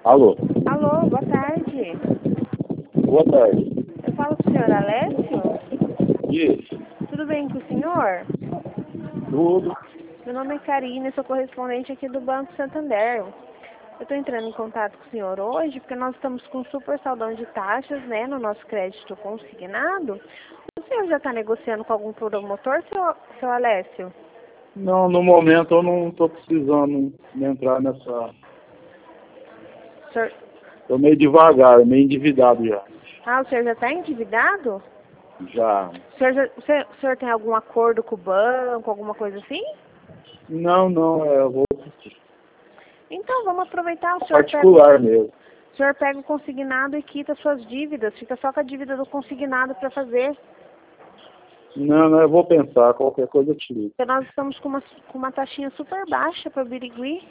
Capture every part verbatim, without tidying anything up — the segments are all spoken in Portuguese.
Alô? Alô, boa tarde. Boa tarde. Eu falo com o senhor Alessio? Isso. Tudo bem com o senhor? Tudo. Meu nome é Karine, sou correspondente aqui do Banco Santander. Eu estou entrando em contato com o senhor hoje porque nós estamos com um super saldão de taxas, né, no nosso crédito consignado. O senhor já está negociando com algum promotor, seu, seu Alessio? Não, no momento eu não estou precisando entrar nessa... O senhor... Estou meio devagar, meio endividado já. Ah, o senhor já está endividado? Já. O senhor, já... o, senhor, o senhor tem algum acordo com o banco, alguma coisa assim? Não, não, é, eu vou Então, vamos aproveitar. O senhor particular pega, mesmo. o senhor pega o consignado e quita suas dívidas. Fica só com a dívida do consignado para fazer. Não, não, eu vou pensar, qualquer coisa eu te ligo. Porque nós estamos com uma, com uma taxinha super baixa para Birigui.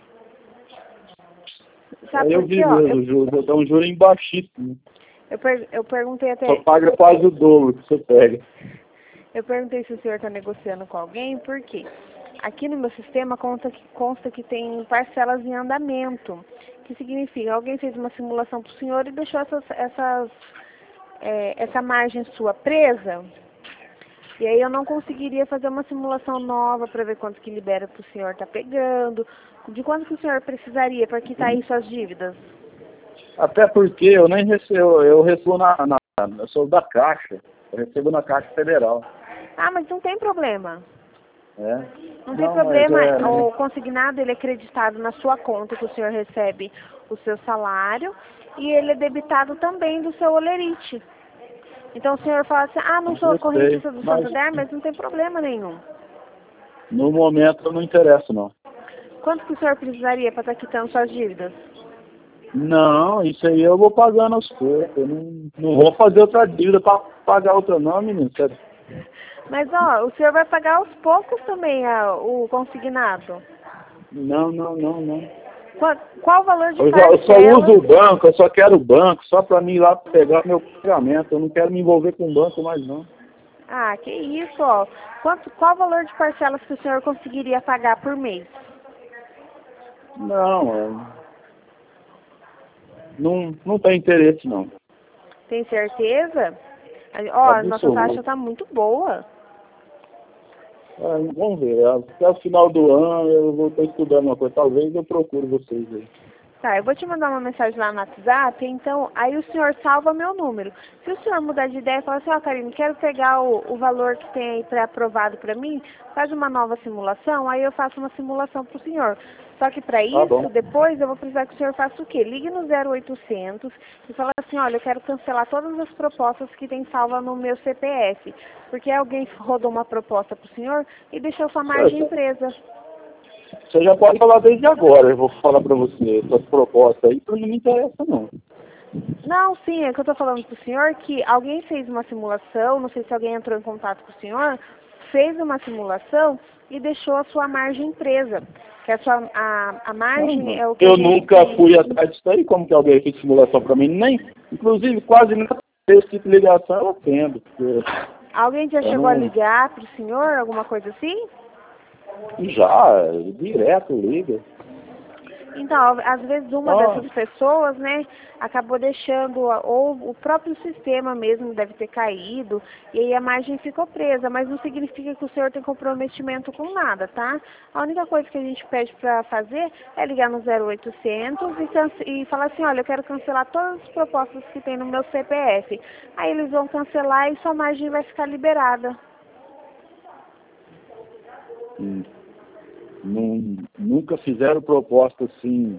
Sabe Aí eu por vi quê, ó? mesmo, Eu, o juro, eu dou um juro baixíssimo. eu, per, eu perguntei até... Só paga quase o dobro que você pega. Eu perguntei se o senhor está negociando com alguém, por quê? Aqui no meu sistema consta que, consta que tem parcelas em andamento. Que significa, alguém fez uma simulação para o senhor e deixou essas, essas, é, essa margem sua presa. E aí eu não conseguiria fazer uma simulação nova para ver quanto que libera para o senhor estar pegando. De quanto que o senhor precisaria para quitar aí suas dívidas? Até porque eu nem recebo, eu recebo na, na eu sou da Caixa, eu recebo na Caixa Federal. Ah, mas não tem problema. É. Não tem Não, mas problema, é... o consignado ele é creditado na sua conta que o senhor recebe o seu salário e ele é debitado também do seu olerite. Então o senhor fala assim, ah, não sou Eu sei, correntista do mas Santander, mas não tem problema nenhum. no momento eu não interesso, não. Quanto que o senhor precisaria para estar quitando suas dívidas? Não, isso aí eu vou pagando aos poucos. Eu não, não vou fazer outra dívida para pagar outra não, menino. Sério. Mas ó, o senhor vai pagar aos poucos também a, o consignado. Não, não, não, não. Qual, qual o valor de Eu, já- eu só parcela? uso o banco, eu só quero o banco, só para mim ir lá pegar meu pagamento. Eu não quero me envolver com o banco mais não. Ah, que isso, ó. Quanto, qual o valor de parcelas que o senhor conseguiria pagar por mês? Não, é, não, não tem interesse não. Tem certeza? Ó, a nossa taxa Absoluto. tá muito boa. É, vamos ver, até o final do ano eu vou estar estudando uma coisa, talvez eu procure vocês aí. Tá, eu vou te mandar uma mensagem lá no WhatsApp, então aí o senhor salva meu número. Se o senhor mudar de ideia e falar assim, ó, Karine, quero pegar o, o valor que tem aí pré-aprovado para mim, faz uma nova simulação, aí eu faço uma simulação para o senhor. Só que para Tá isso, bom. depois eu vou precisar que o senhor faça o quê? Ligue no zero oitocentos e fala assim, olha, eu quero cancelar todas as propostas que tem salva no meu C P F, porque alguém rodou uma proposta para o senhor e deixou sua margem presa. Você já pode falar desde agora, eu vou falar para você, suas propostas aí, não me interessa não. Não, sim, é que eu estou falando para o senhor que alguém fez uma simulação, não sei se alguém entrou em contato com o senhor, fez uma simulação e deixou a sua margem presa. Que a, sua, a, a margem é o que a Eu gente nunca tem. fui atrás disso aí, como que alguém fez simulação para mim, nem, inclusive quase nada desse tipo de ligação eu atendo. Porque Alguém já eu chegou a não, ligar para o senhor, alguma coisa assim? já, direto liga. Então, às vezes uma Ah, dessas pessoas, né, acabou deixando, a- ou o próprio sistema mesmo deve ter caído, e aí a margem ficou presa, mas não significa que o senhor tem comprometimento com nada, tá? A única coisa que a gente pede para fazer é ligar no zero oitocentos e, cance- e falar assim, olha, eu quero cancelar todas as propostas que tem no meu C P F. Aí eles vão cancelar e sua margem vai ficar liberada. hum, não, nunca fizeram proposta assim,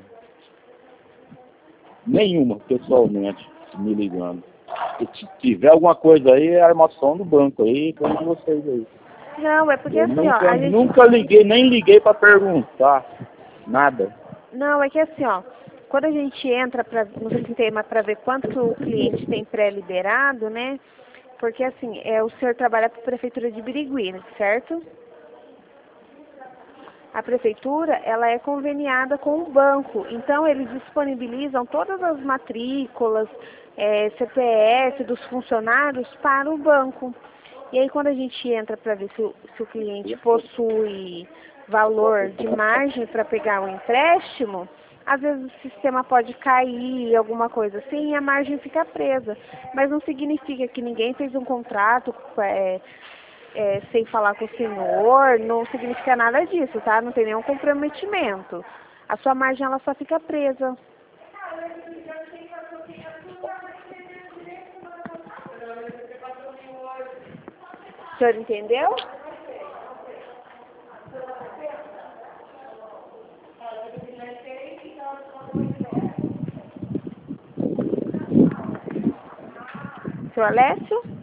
nenhuma, pessoalmente, me ligando. Se tiver alguma coisa aí, é a armação do banco aí, como vocês aí. Não, é porque Eu assim, ó, nunca, a gente... nunca liguei, nem liguei para perguntar, nada. Não, é que assim, ó, quando a gente entra pra, no sistema para ver quanto que o cliente tem pré-liberado, né? Porque assim, é, o senhor trabalha para a Prefeitura de Birigui, certo? A Prefeitura, ela é conveniada com o banco, então eles disponibilizam todas as matrículas, é, C P F dos funcionários para o banco. E aí quando a gente entra para ver se o, se o cliente possui valor de margem para pegar o empréstimo, Às vezes o sistema pode cair, alguma coisa assim, e a margem fica presa. Mas não significa que ninguém fez um contrato é, é, sem falar com o senhor, não significa nada disso, tá? Não tem nenhum comprometimento. A sua margem, ela só fica presa. O senhor entendeu? Seu Alessio?